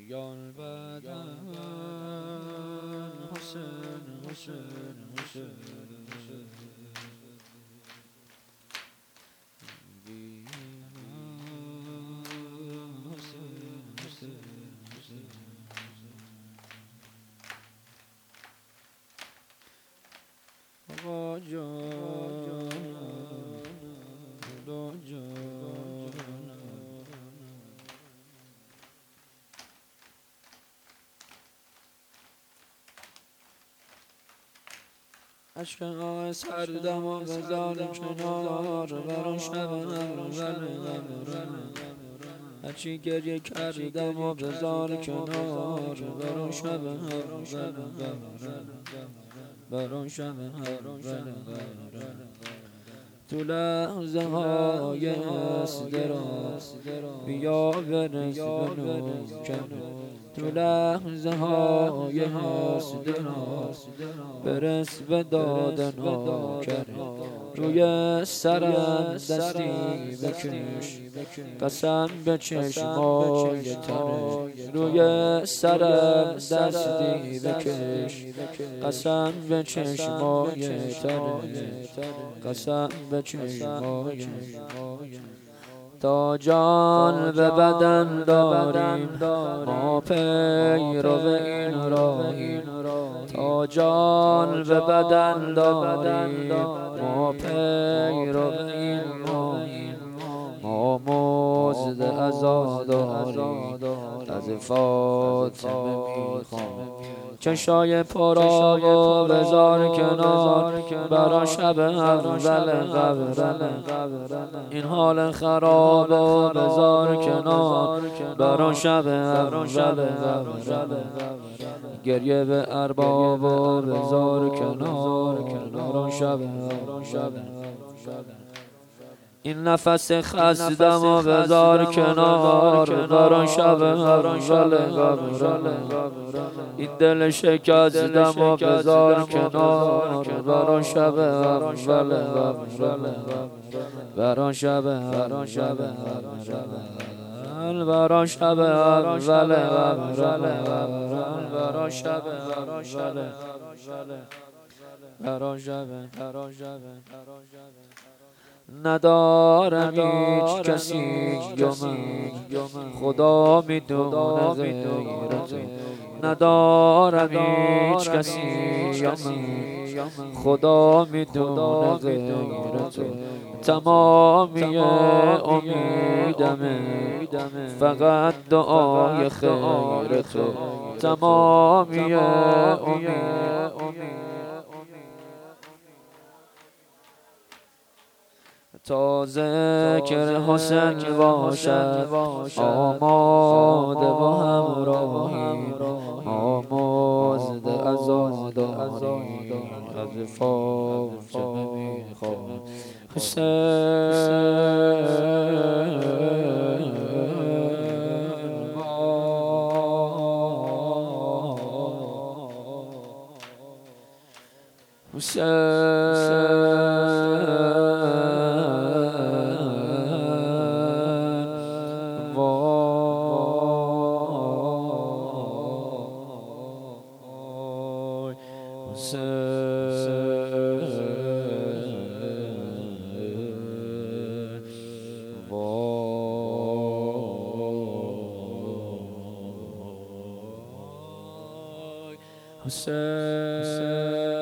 یان بدن حسین حسین حسین آقا جان خدا جان عشق آه سردم و بذار کنار برا شب اول هرچی گریه کردم و بذار کنار برا شب اول برا شب اول تو لحظه های استراحت بیا برس به نوکر تو لحظه های استراحت برس به داد نوکر روی سرم دستی بکش قسم به چشمای تره روی سرم دستی بکش قسم به چشمای تره قسم به چشمای تا جان به بدن داریم ما پیرو این راهیم تا جان به بدن داریم ما پیرو این راهیم ما مزد عزا داریم از فاطمه میخوام چشای پرآب و بذار کنار برا شب اول قبرم این حال خراب و بذار کنار برا شب اول قبرم گریه به ارباب و بذار کنار برا شب این نفس خستم و بذار کنار برا شب اول قبرم این دل شکستم و بذار کنار برا شب اول قبرم برا شب برا شب برا شب اول قبرم برا شب برا شب ندارم هیچ کسی یا من خدا میدونه غیرت ندارم هیچ کسی یا من خدا میدونه غیرت تمامی امیدمه فقط دعای خیرت تمامی تا ذکر حسین باشد آماده با همراهی ما مزد عزا داریم از فاطمه میخوام حسین